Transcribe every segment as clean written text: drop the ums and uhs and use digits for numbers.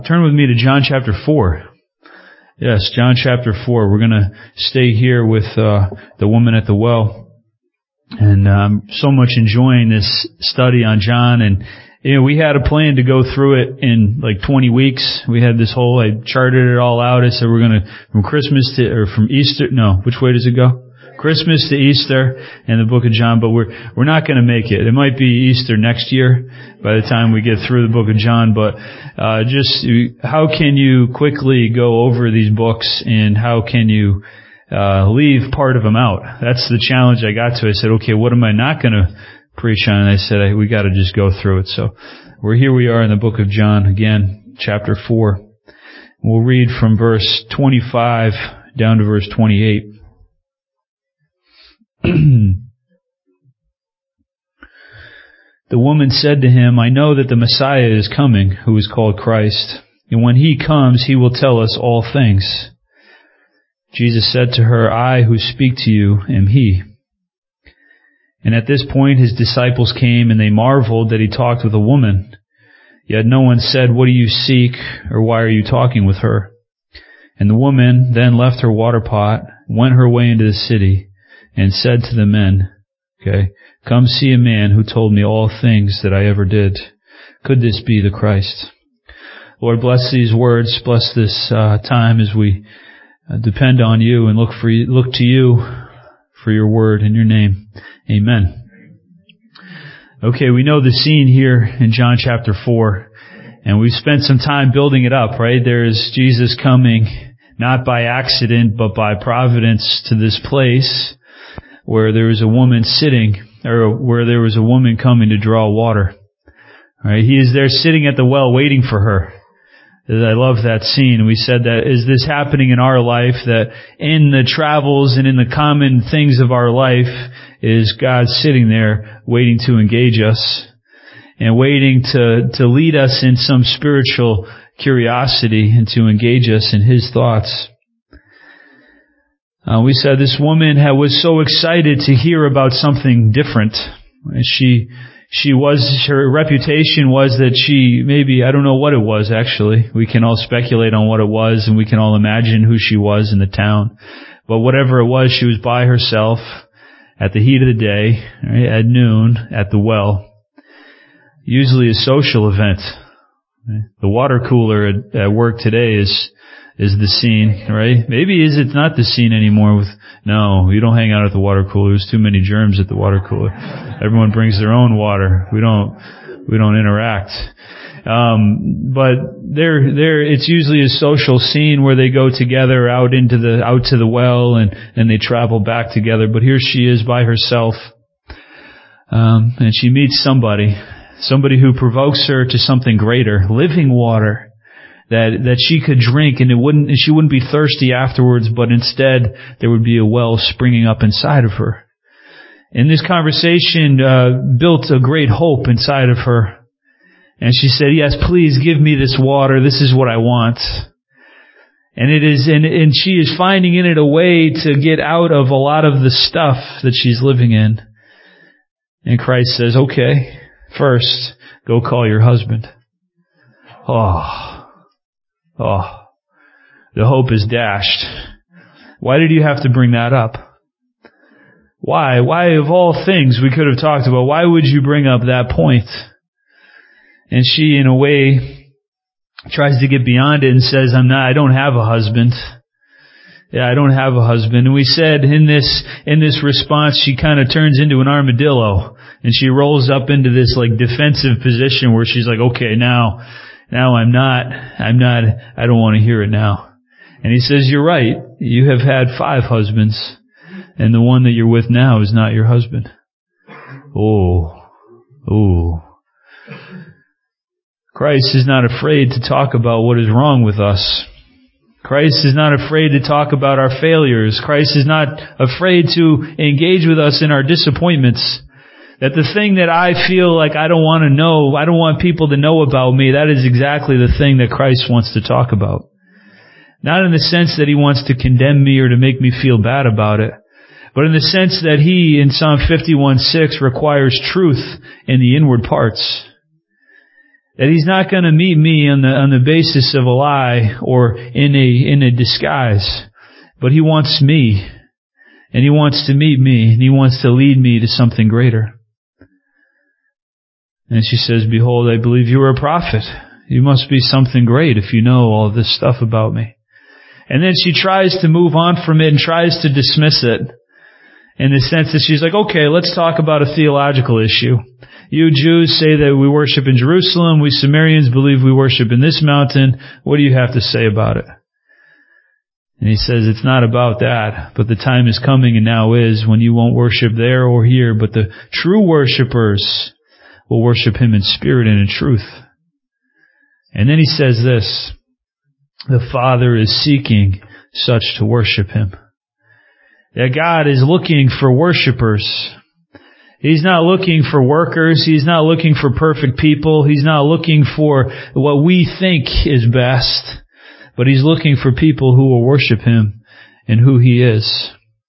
Turn with me to John chapter 4. Yes, John chapter 4. We're going to stay here with the woman at the well. And I'm so much enjoying this study on John. And we had a plan to go through it in like 20 weeks. We had this whole, I charted it all out. I said we're going to, from Easter, which way does it go? Christmas to Easter in the book of John, but we're not going to make it. It might be Easter next year by the time we get through the book of John, but just how can you quickly go over these books, and how can you leave part of them out? That's the challenge I got to. I said, okay, what am I not going to preach on? And I said, we got to just go through it. So we are in the book of John again, chapter 4. We'll read from verse 25 down to verse 28. The woman said to him, I know that the Messiah is coming, who is called Christ, and when he comes, he will tell us all things. Jesus said to her, I who speak to you am he. And at this point his disciples came, and they marveled that he talked with a woman. Yet no one said, what do you seek, or why are you talking with her? And the woman then left her water pot, went her way into the city, and said to the men, come see a man who told me all things that I ever did. Could this be the Christ? Lord, bless these words, bless this time as we depend on you and look to you for your word in your name. Amen. Okay, we know the scene here in John chapter 4, and we've spent some time building it up, right? There's Jesus coming, not by accident, but by providence, to this place where there was a woman sitting, or where there was a woman coming to draw water. Right? He is there sitting at the well waiting for her. I love that scene. We said that, is this happening in our life, that in the travels and in the common things of our life is God sitting there waiting to engage us and waiting to lead us in some spiritual curiosity and to engage us in his thoughts. We said this woman was so excited to hear about something different. Her reputation was that I don't know what it was actually. We can all speculate on what it was, and we can all imagine who she was in the town. But whatever it was, she was by herself at the heat of the day, right, at noon, at the well. Usually a social event. The water cooler at work today is the scene, right? Maybe it's not the scene anymore. No, you don't hang out at the water cooler. There's too many germs at the water cooler. Everyone brings their own water. We don't interact. But it's usually a social scene where they go together out to the well, and they travel back together. But here she is by herself. And she meets somebody who provokes her to something greater, living water. That she could drink, and she wouldn't be thirsty afterwards, but instead there would be a well springing up inside of her. And this conversation built a great hope inside of her. And she said, yes, please give me this water. This is what I want. And she is finding in it a way to get out of a lot of the stuff that she's living in. And Christ says, okay, first, go call your husband. The hope is dashed. Why did you have to bring that up? Why? Why, of all things we could have talked about, why would you bring up that point? And she, in a way, tries to get beyond it and says, I don't have a husband. Yeah, I don't have a husband. And we said in this response, she kind of turns into an armadillo, and she rolls up into this like defensive position where she's like, okay, now I don't want to hear it now. And he says, you're right. You have had 5 husbands, and the one that you're with now is not your husband. Christ is not afraid to talk about what is wrong with us. Christ is not afraid to talk about our failures. Christ is not afraid to engage with us in our disappointments. That the thing that I feel like I don't want to know, I don't want people to know about me, that is exactly the thing that Christ wants to talk about. Not in the sense that he wants to condemn me or to make me feel bad about it, but in the sense that he, in Psalm 51:6, requires truth in the inward parts. That He's not going to meet me on the basis of a lie or in a disguise. But He wants me. And He wants to meet me. And He wants to lead me to something greater. And she says, behold, I believe you are a prophet. You must be something great if you know all this stuff about me. And then she tries to move on from it and tries to dismiss it in the sense that she's like, okay, let's talk about a theological issue. You Jews say that we worship in Jerusalem. We Samaritans believe we worship in this mountain. What do you have to say about it? And he says, it's not about that, but the time is coming and now is when you won't worship there or here, but the true worshipers will worship Him in spirit and in truth. And then he says this, the Father is seeking such to worship Him. That God is looking for worshipers. He's not looking for workers. He's not looking for perfect people. He's not looking for what we think is best. But He's looking for people who will worship Him and who He is.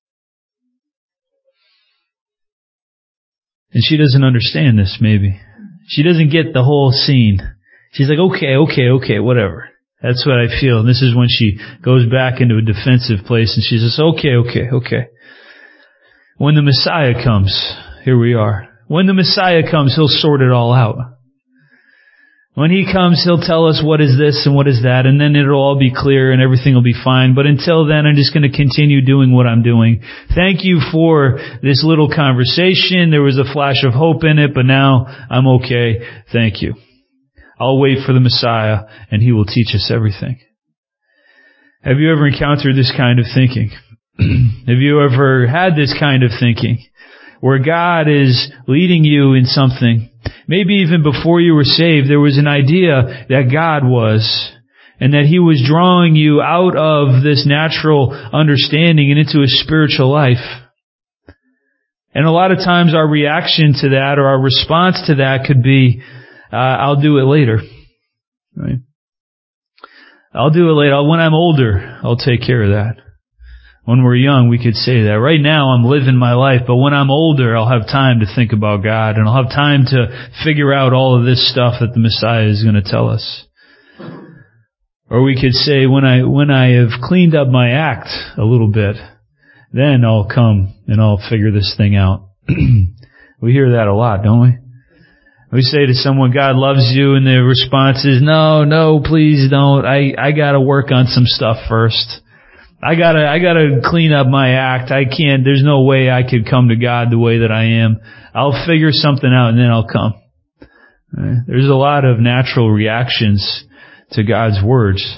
And she doesn't understand this, maybe. She doesn't get the whole scene. She's like, okay, whatever. That's what I feel. And this is when she goes back into a defensive place and she says, okay. When the Messiah comes, here we are. When the Messiah comes, He'll sort it all out. When He comes, He'll tell us what is this and what is that, and then it'll all be clear and everything will be fine. But until then, I'm just going to continue doing what I'm doing. Thank you for this little conversation. There was a flash of hope in it, but now I'm okay. Thank you. I'll wait for the Messiah, and He will teach us everything. Have you ever encountered this kind of thinking? Have you ever had this kind of thinking? Where God is leading you in something. Maybe even before you were saved, there was an idea that God was, and that He was drawing you out of this natural understanding and into a spiritual life. And a lot of times our reaction to that, or our response to that, could be, I'll do it later. Right? I'll do it later. When I'm older, I'll take care of that. When we're young, we could say that. Right now, I'm living my life, but when I'm older, I'll have time to think about God, and I'll have time to figure out all of this stuff that the Messiah is going to tell us. Or we could say, when I have cleaned up my act a little bit, then I'll come and I'll figure this thing out. We hear that a lot, don't we? We say to someone, God loves you, and the response is, no, please don't. I gotta work on some stuff first. I gotta clean up my act. I can't, there's no way I could come to God the way that I am. I'll figure something out and then I'll come. Right? There's a lot of natural reactions to God's words.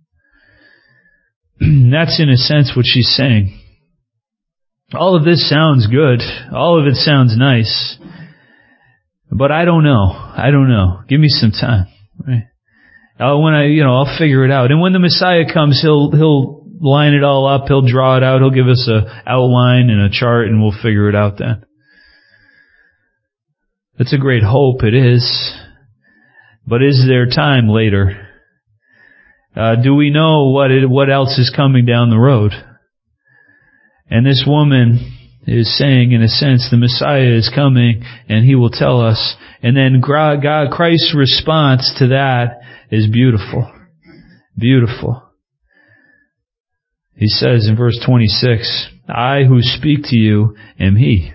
That's in a sense what she's saying. All of this sounds good. All of it sounds nice. But I don't know. Give me some time. Right? I'll figure it out. And when the Messiah comes, He'll line it all up. He'll draw it out. He'll give us a outline and a chart, and we'll figure it out then. It's a great hope. It is. But is there time later? Do we know what else is coming down the road? And this woman is saying, in a sense, the Messiah is coming, and He will tell us. And then Christ's response to that is beautiful. Beautiful. He says in verse 26, I who speak to you am He.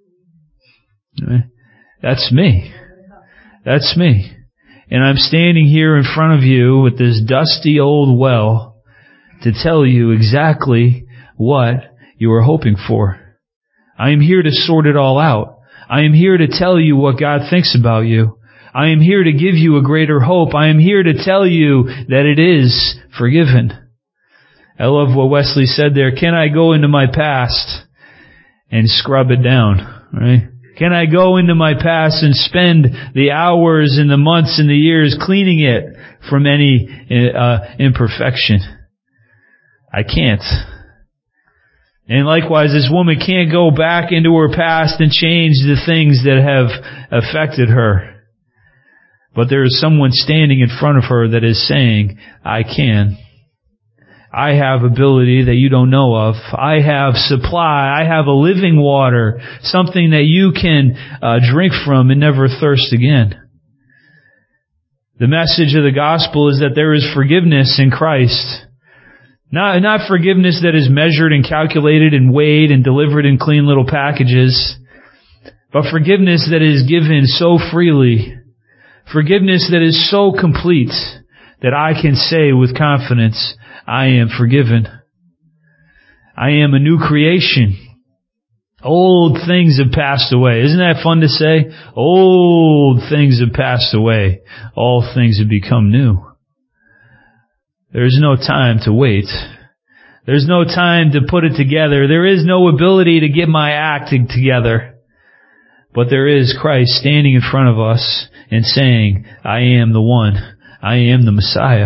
That's me. That's me. And I'm standing here in front of you with this dusty old well to tell you exactly what you are hoping for. I am here to sort it all out. I am here to tell you what God thinks about you. I am here to give you a greater hope. I am here to tell you that it is forgiven. I love what Wesley said there. Can I go into my past and scrub it down? Right? Can I go into my past and spend the hours and the months and the years cleaning it from any imperfection? I can't. And likewise, this woman can't go back into her past and change the things that have affected her. But there is someone standing in front of her that is saying, I can. I have ability that you don't know of. I have supply. I have a living water, something that you can drink from and never thirst again. The message of the gospel is that there is forgiveness in Christ. Not forgiveness that is measured and calculated and weighed and delivered in clean little packages, but forgiveness that is given so freely. Forgiveness that is so complete that I can say with confidence, I am forgiven. I am a new creation. Old things have passed away. Isn't that fun to say? Old things have passed away. All things have become new. There is no time to wait. There's no time to put it together. There is no ability to get my act together. But there is Christ standing in front of us and saying, I am the one. I am the Messiah.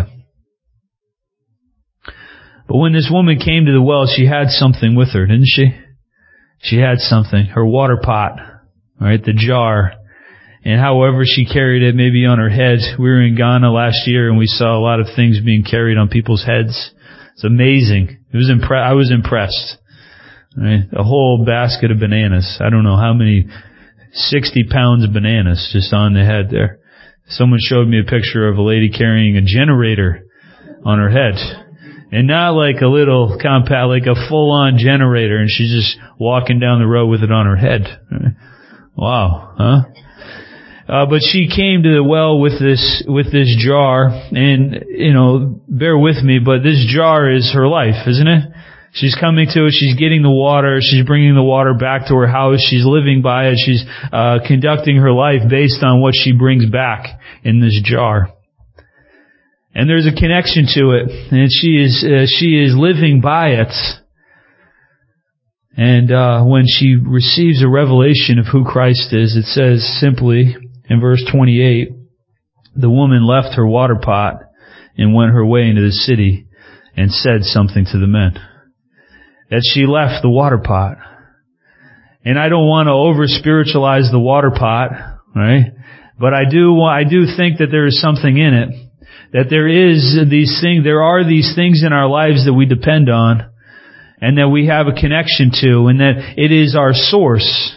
But when this woman came to the well, she had something with her, didn't she? She had something. Her water pot, right? The jar. And however she carried it, maybe on her head. We were in Ghana last year and we saw a lot of things being carried on people's heads. It's amazing. I was impressed. Right? A whole basket of bananas. I don't know how many, 60 pounds of bananas just on the head there. Someone showed me a picture of a lady carrying a generator on her head. And not like a little compact, like a full-on generator, and she's just walking down the road with it on her head. Wow, huh? But she came to the well with this jar, and, bear with me, but this jar is her life, isn't it? She's coming to it, she's getting the water, she's bringing the water back to her house, she's living by it, she's conducting her life based on what she brings back in this jar. And there's a connection to it, and she is living by it. And when she receives a revelation of who Christ is, it says simply in verse 28, the woman left her water pot and went her way into the city and said something to the men. That she left the water pot. And I don't want to over-spiritualize the water pot, right? But I do think that there is something in it. That there are these things in our lives that we depend on and that we have a connection to, and that it is our source.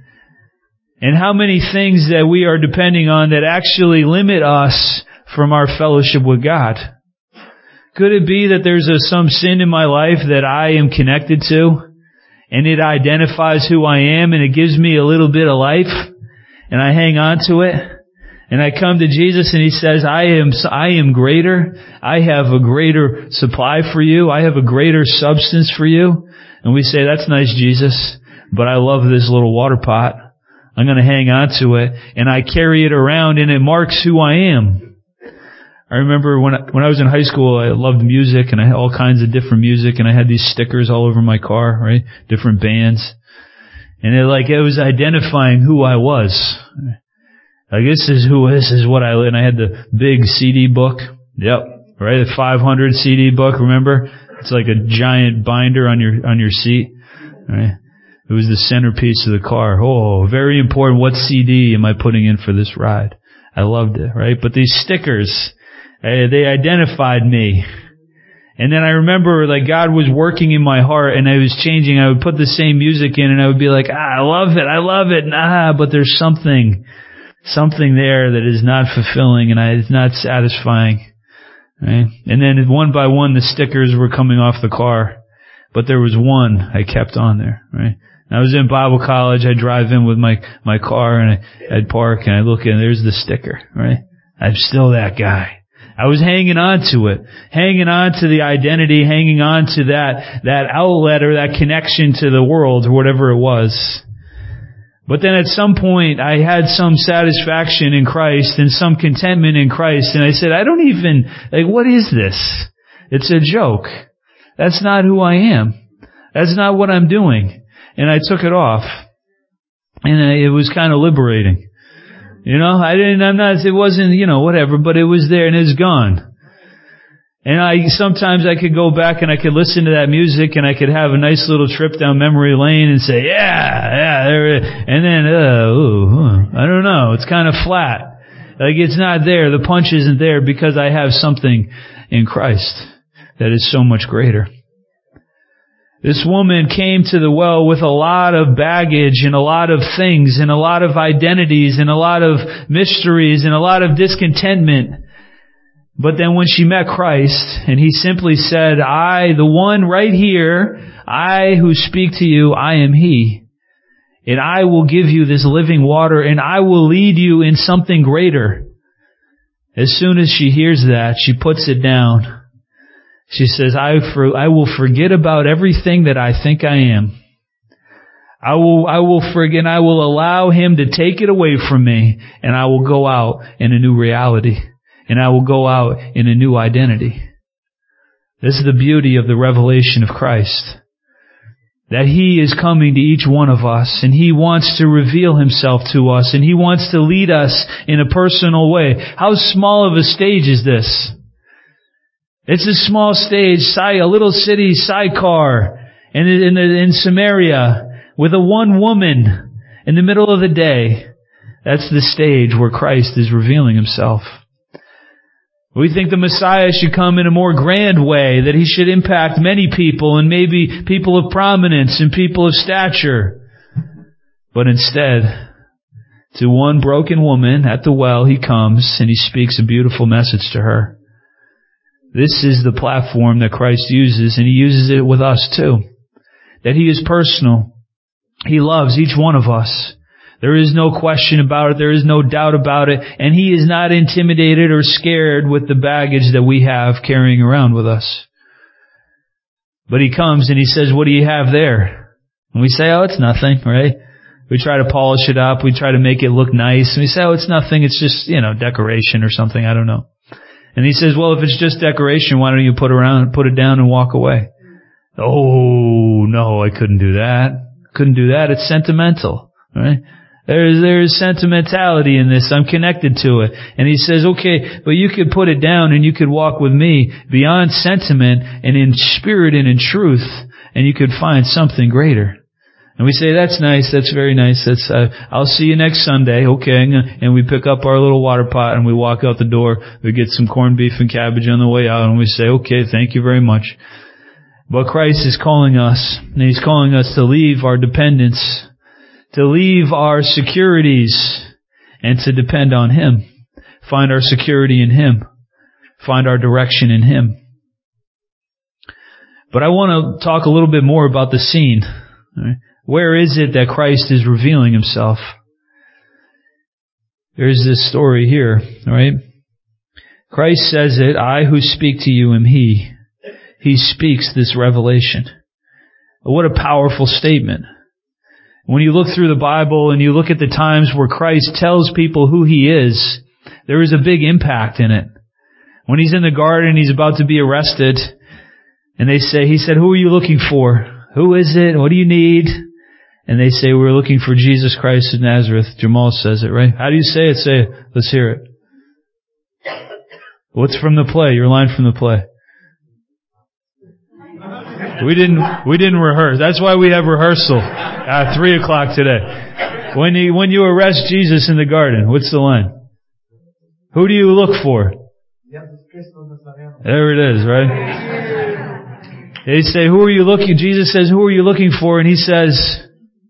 And how many things that we are depending on that actually limit us from our fellowship with God? Could it be that there's some sin in my life that I am connected to and it identifies who I am and it gives me a little bit of life and I hang on to it? And I come to Jesus and He says, I am greater. I have a greater supply for you. I have a greater substance for you. And we say, that's nice, Jesus, but I love this little water pot. I'm going to hang on to it. And I carry it around and it marks who I am. I remember when I was in high school, I loved music and I had all kinds of different music and I had these stickers all over my car, right? Different bands. And it was identifying who I was. Like, this is what and I had the big CD book. Yep. Right? The 500 CD book, remember? It's like a giant binder on your seat. Right? It was the centerpiece of the car. Oh, very important. What CD am I putting in for this ride? I loved it, right? But these stickers, they identified me. And then I remember, God was working in my heart and I was changing. I would put the same music in and I would be like, I love it. But there's something there that is not fulfilling and is not satisfying. Right? And then one by one the stickers were coming off the car. But there was one I kept on there. Right? And I was in Bible college. I'd drive in with my car and I'd park and I'd look and there's the sticker. Right? I'm still that guy. I was hanging on to it. Hanging on to the identity. Hanging on to that outlet or that connection to the world or whatever it was. But then at some point, I had some satisfaction in Christ and some contentment in Christ. And I said, what is this? It's a joke. That's not who I am. That's not what I'm doing. And I took it off. And it was kind of liberating. It wasn't, whatever, but it was there and it's gone. And sometimes I could go back and I could listen to that music and I could have a nice little trip down memory lane and say, yeah, there it is. And then, I don't know, it's kind of flat. It's not there, the punch isn't there because I have something in Christ that is so much greater. This woman came to the well with a lot of baggage and a lot of things and a lot of identities and a lot of mysteries and a lot of discontentment. But then when she met Christ and He simply said, I, the one right here, I who speak to you, I am He. And I will give you this living water and I will lead you in something greater. As soon as she hears that, she puts it down. She says, I will forget about everything that I think I am. I will forget, and I will allow Him to take it away from me, and I will go out in a new reality, and I will go out in a new identity. This is the beauty of the revelation of Christ. That He is coming to each one of us, and He wants to reveal Himself to us, and He wants to lead us in a personal way. How small of a stage is this? It's a small stage, a little city sidecar in Samaria with a one woman in the middle of the day. That's the stage where Christ is revealing Himself. We think the Messiah should come in a more grand way, that He should impact many people and maybe people of prominence and people of stature. But instead, to one broken woman at the well, He comes and He speaks a beautiful message to her. This is the platform that Christ uses, and He uses it with us too. That He is personal. He loves each one of us. There is no question about it. There is no doubt about it. And He is not intimidated or scared with the baggage that we have carrying around with us. But He comes and He says, what do you have there? And we say, oh, it's nothing, right? We try to polish it up. We try to make it look nice. And we say, oh, it's nothing. It's just, decoration or something. I don't know. And He says, well, if it's just decoration, why don't you put it down and walk away? Oh, no, I couldn't do that. Couldn't do that. It's sentimental, right? There's sentimentality in this. I'm connected to it. And He says, okay, but you could put it down and you could walk with me beyond sentiment and in spirit and in truth, and you could find something greater. And we say, that's nice, that's very nice, I'll see you next Sunday, okay, and we pick up our little water pot and we walk out the door, we get some corned beef and cabbage on the way out, and we say, okay, thank you very much. But Christ is calling us, and He's calling us to leave our dependence, to leave our securities, and to depend on Him. Find our security in Him. Find our direction in Him. But I want to talk a little bit more about the scene. Right? Where is it that Christ is revealing Himself? There's this story here, right? Christ says it, I who speak to you am He. He speaks this revelation. What a powerful statement. When you look through the Bible and you look at the times where Christ tells people who He is, there is a big impact in it. When He's in the garden, He's about to be arrested, and He said, who are you looking for? Who is it? What do you need? And they say, we're looking for Jesus Christ of Nazareth. Jamal says it, right? How do you say it? Say it. Let's hear it. What's from the play? Your line from the play. We didn't rehearse. That's why we have rehearsal at 3:00 today. When you arrest Jesus in the garden, what's the line? Who do you look for? There it is, right? They say, who are you looking? Jesus says, who are you looking for? And He says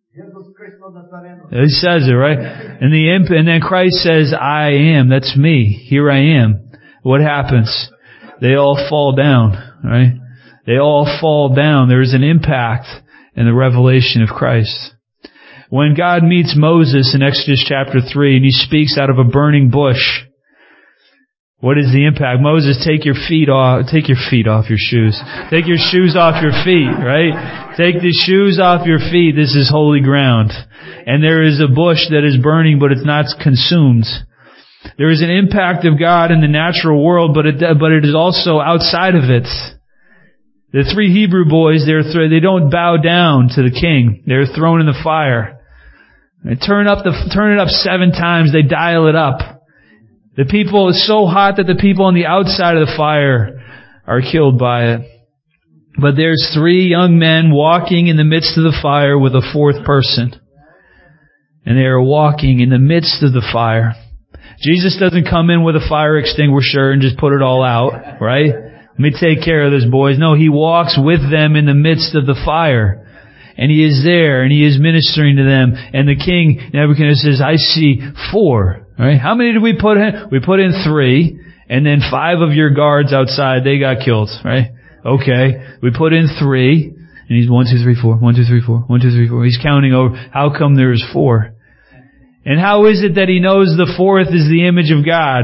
it, right? And then Christ says, I am. That's me. Here I am. What happens? They all fall down, right? They all fall down. There's an impact in the revelation of Christ. When God meets Moses in Exodus chapter 3 and He speaks out of a burning bush, what is the impact? Moses, take your feet off your shoes. Take your shoes off your feet, right? Take the shoes off your feet. This is holy ground. And there is a bush that is burning, but it's not consumed. There is an impact of God in the natural world, but it is also outside of it. The 3 Hebrew boys, they don't bow down to the king. They're thrown in the fire. They turn it up 7 times. They dial it up. The people, it's so hot that the people on the outside of the fire are killed by it. But there's 3 young men walking in the midst of the fire with a 4th person. And they are walking in the midst of the fire. Jesus doesn't come in with a fire extinguisher and just put it all out, right? Let me take care of this, boys. No, He walks with them in the midst of the fire. And He is there, and He is ministering to them. And the king, Nebuchadnezzar, says, I see 4. Right? How many did we put in? We put in 3. And then 5 of your guards outside, they got killed. Right? Okay. We put in 3. And he's 1, 2, 3, 4, 1, 2, 3, 4, 1, 2, 3, 4. He's counting over. How come there's 4? And how is it that he knows the 4th is the image of God?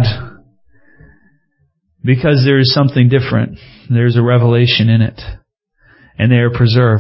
Because there is something different. There's a revelation in it. And they are preserved.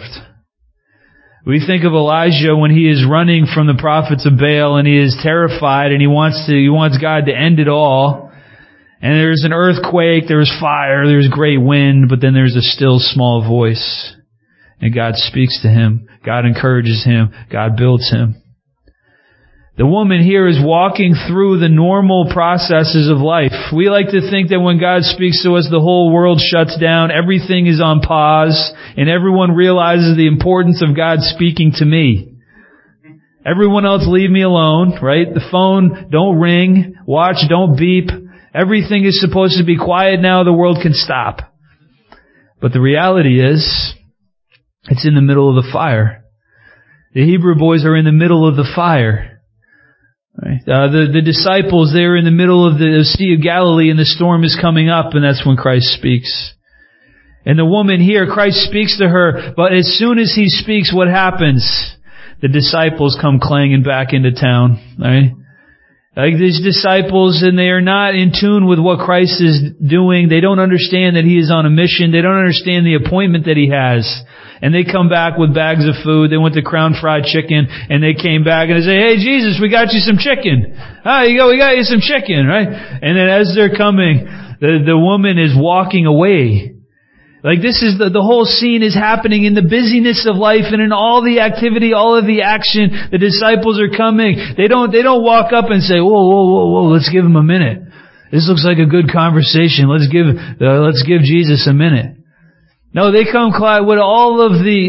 We think of Elijah when he is running from the prophets of Baal and he is terrified and he wants God to end it all. And there's an earthquake, there's fire, there's great wind, but then there's a still small voice. And God speaks to him. God encourages him. God builds him. The woman here is walking through the normal processes of life. We like to think that when God speaks to us, the whole world shuts down, everything is on pause, and everyone realizes the importance of God speaking to me. Everyone else leave me alone, right? The phone, don't ring. Watch, don't beep. Everything is supposed to be quiet now. The world can stop. But the reality is, it's in the middle of the fire. The Hebrew boys are in the middle of the fire. Right? The disciples, they're in the middle of the Sea of Galilee and the storm is coming up, and that's when Christ speaks. And the woman here, Christ speaks to her, but as soon as He speaks, what happens? The disciples come clanging back into town. Right? Like these disciples, and they are not in tune with what Christ is doing. They don't understand that He is on a mission. They don't understand the appointment that He has. And they come back with bags of food. They went to Crown Fried Chicken, and they came back and they say, hey, Jesus, we got you some chicken. You go, we got you some chicken, right? And then as they're coming, the woman is walking away. Like this is the whole scene is happening in the busyness of life and in all the activity, all of the action. The disciples are coming. They don't walk up and say, whoa, let's give Him a minute. This looks like a good conversation. Let's give Jesus a minute. No, they come with all of the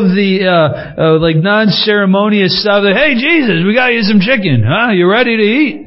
like non-ceremonious stuff. Hey, Jesus, we got you some chicken. You ready to eat?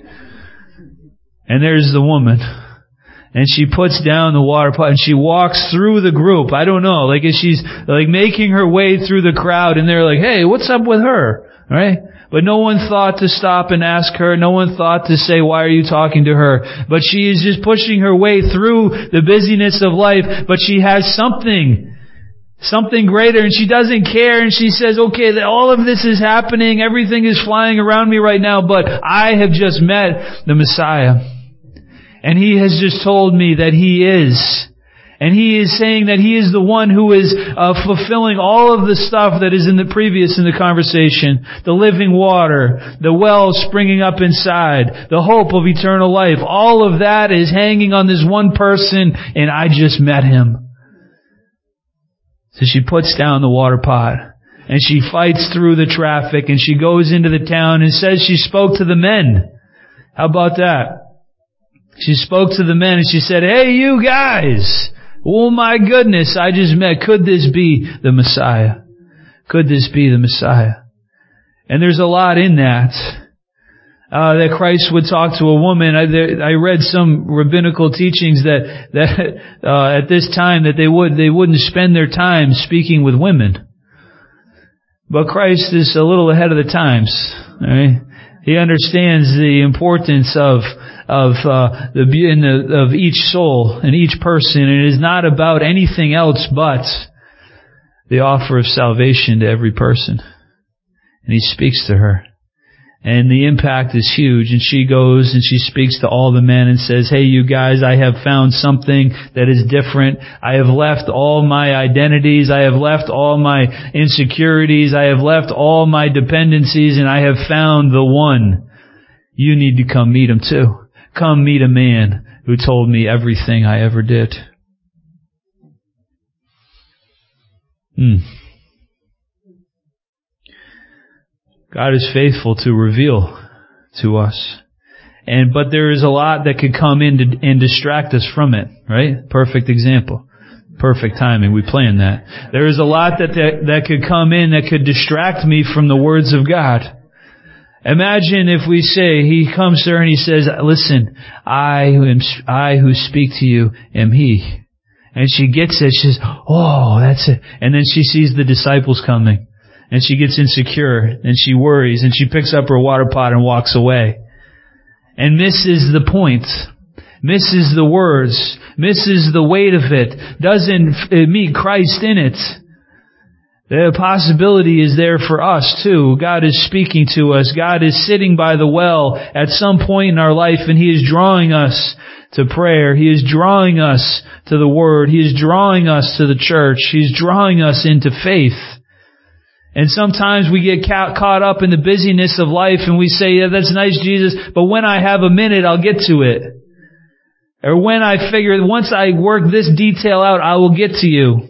And there's the woman. And she puts down the water pot and she walks through the group. I don't know, like she's like making her way through the crowd and they're like, hey, what's up with her? Right? But no one thought to stop and ask her. No one thought to say, why are you talking to her? But she is just pushing her way through the busyness of life. But she has something greater, and she doesn't care. And she says, okay, all of this is happening. Everything is flying around me right now, but I have just met the Messiah. And He has just told me that He is. And He is saying that He is the one who is fulfilling all of the stuff that is in the conversation. The living water, the well springing up inside, the hope of eternal life. All of that is hanging on this one person, and I just met Him. So she puts down the water pot, and she fights through the traffic, and she goes into the town and says she spoke to the men. How about that? She spoke to the men and she said, hey, you guys! Oh my goodness, I just met. Could this be the Messiah? Could this be the Messiah? And there's a lot in that. That Christ would talk to a woman. I read some rabbinical teachings that at this time that they wouldn't spend their time speaking with women. But Christ is a little ahead of the times. Right? He understands the importance of each soul and each person. And it is not about anything else but the offer of salvation to every person. And He speaks to her. And the impact is huge. And she goes and she speaks to all the men and says, hey, you guys, I have found something that is different. I have left all my identities. I have left all my insecurities. I have left all my dependencies, and I have found the one. You need to come meet Him too. Come meet a man who told me everything I ever did. God is faithful to reveal to us. But there is a lot that could come in and distract us from it, right? Perfect example. Perfect timing. We planned that. There is a lot that could come in that could distract me from the words of God. Imagine if we say, He comes to her and He says, listen, I who speak to you am He. And she gets it. She says, oh, that's it. And then she sees the disciples coming. And she gets insecure. And she worries. And she picks up her water pot and walks away. And misses the point. Misses the words. Misses the weight of it. Doesn't meet Christ in it. The possibility is there for us too. God is speaking to us. God is sitting by the well at some point in our life, and He is drawing us to prayer. He is drawing us to the Word. He is drawing us to the church. He's drawing us into faith. And sometimes we get caught up in the busyness of life and we say, yeah, that's nice, Jesus, but when I have a minute, I'll get to it. Or when I figure, once I work this detail out, I will get to you.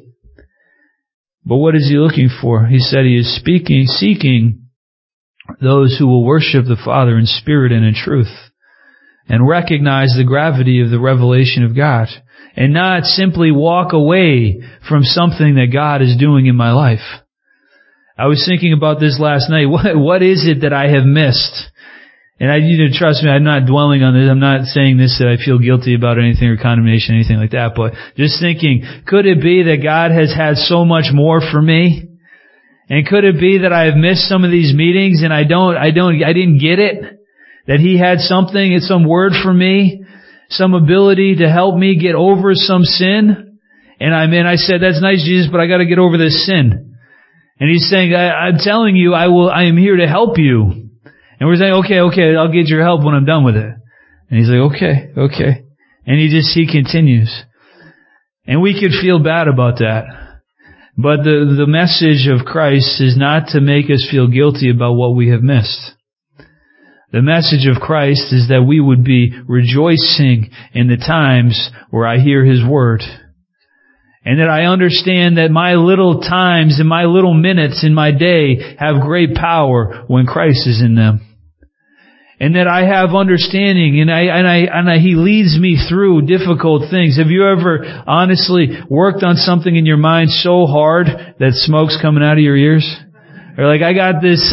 But what is He looking for? He said He is seeking those who will worship the Father in spirit and in truth, and recognize the gravity of the revelation of God, and not simply walk away from something that God is doing in my life. I was thinking about this last night. What is it that I have missed? And trust me, I'm not dwelling on this. I'm not saying this that I feel guilty about anything or condemnation, anything like that, but just thinking, could it be that God has had so much more for me? And could it be that I have missed some of these meetings and I didn't get it? That He had something, some word for me, some ability to help me get over some sin? And I said, that's nice, Jesus, but I gotta get over this sin. And He's saying, I'm telling you, I am here to help you. And we're saying, okay, I'll get your help when I'm done with it. And He's like, okay. And He continues. And we could feel bad about that. But the message of Christ is not to make us feel guilty about what we have missed. The message of Christ is that we would be rejoicing in the times where I hear His Word. And that I understand that my little times and my little minutes in my day have great power when Christ is in them. And that I have understanding and He leads me through difficult things. Have you ever honestly worked on something in your mind so hard that smoke's coming out of your ears? Or like, I got this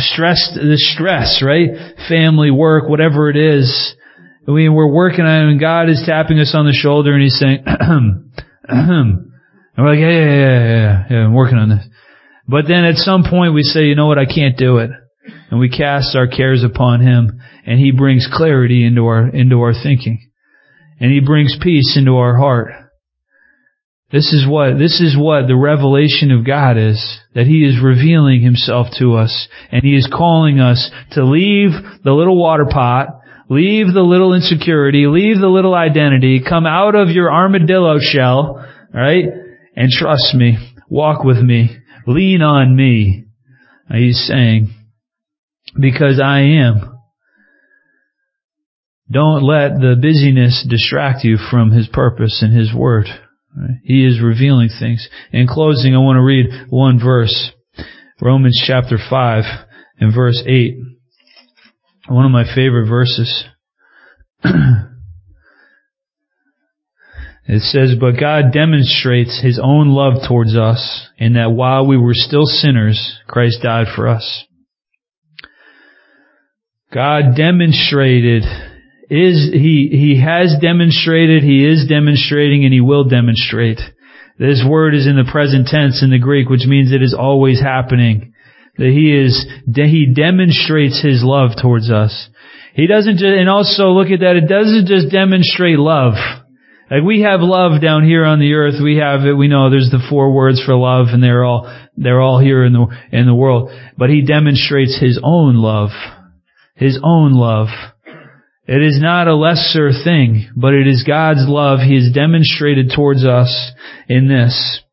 stress, right? Family, work, whatever it is. We're working on it and God is tapping us on the shoulder and He's saying, and we're like, yeah, I'm working on this. But then at some point we say, you know what, I can't do it. And we cast our cares upon Him, and He brings clarity into our thinking. And He brings peace into our heart. This is what the revelation of God is, that He is revealing Himself to us, and He is calling us to leave the little water pot, leave the little insecurity, leave the little identity, come out of your armadillo shell, right? And trust me, walk with me, lean on me. He's saying, because I am. Don't let the busyness distract you from His purpose and His Word. Right? He is revealing things. In closing, I want to read one verse. Romans chapter 5 and verse 8. One of my favorite verses. It says, but God demonstrates His own love towards us in that while we were still sinners, Christ died for us. God demonstrated, He has demonstrated, He is demonstrating, and He will demonstrate. This word is in the present tense in the Greek, which means it is always happening. That He demonstrates His love towards us. He doesn't just, and also look at that, it doesn't just demonstrate love. Like we have love down here on the earth. We have it. We know there's the 4 words for love, and they're all here in the world. But He demonstrates His own love. His own love. It is not a lesser thing, but it is God's love He has demonstrated towards us in this.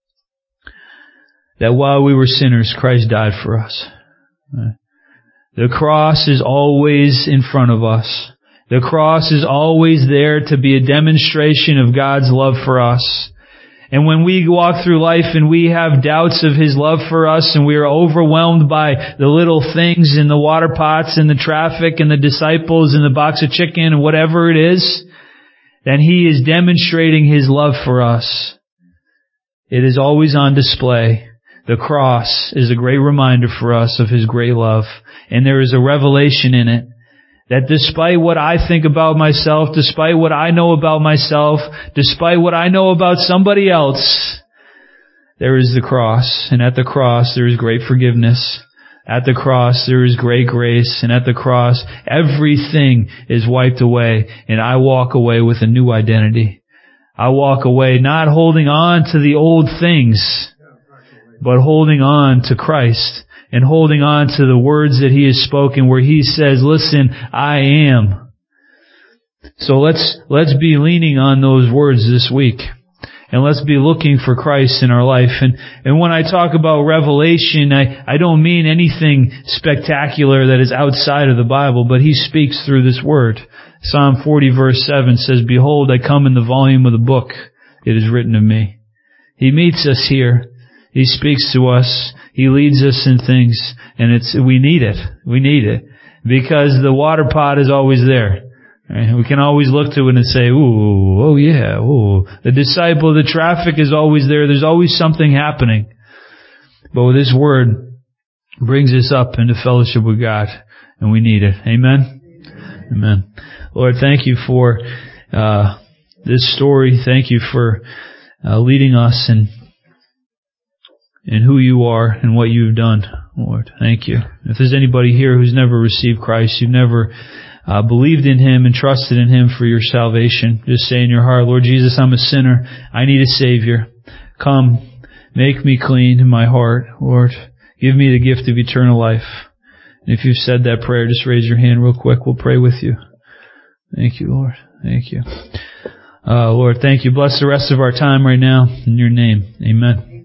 That while we were sinners, Christ died for us. The cross is always in front of us. The cross is always there to be a demonstration of God's love for us. And when we walk through life and we have doubts of His love for us and we are overwhelmed by the little things in the water pots and the traffic and the disciples and the box of chicken and whatever it is, then He is demonstrating His love for us. It is always on display. The cross is a great reminder for us of His great love. And there is a revelation in it That despite what I think about myself, despite what I know about myself, despite what I know about somebody else, there is the cross. And at the cross, there is great forgiveness. At the cross, there is great grace. And at the cross, everything is wiped away. And I walk away with a new identity. I walk away not holding on to the old things, but holding on to Christ. And holding on to the words that He has spoken, where He says, listen, I am. So let's be leaning on those words this week. And let's be looking for Christ in our life. And when I talk about revelation, I don't mean anything spectacular that is outside of the Bible, but He speaks through this word. Psalm 40 verse 7 says, behold, I come in the volume of the book. It is written of me. He meets us here. He speaks to us. He leads us in things. And we need it. We need it. Because the water pot is always there. Right? We can always look to it and say, ooh, oh yeah, ooh. The disciple, the traffic is always there. There's always something happening. But with this word, brings us up into fellowship with God. And we need it. Amen? Amen. Lord, thank You for this story. Thank You for leading us in who You are and what You've done, Lord. Thank You. If there's anybody here who's never received Christ, you've never believed in Him and trusted in Him for your salvation, just say in your heart, Lord Jesus, I'm a sinner. I need a Savior. Come, make me clean in my heart, Lord. Give me the gift of eternal life. And if you've said that prayer, just raise your hand real quick. We'll pray with you. Thank You, Lord. Thank You. Lord, thank You. Bless the rest of our time right now. In Your name, amen.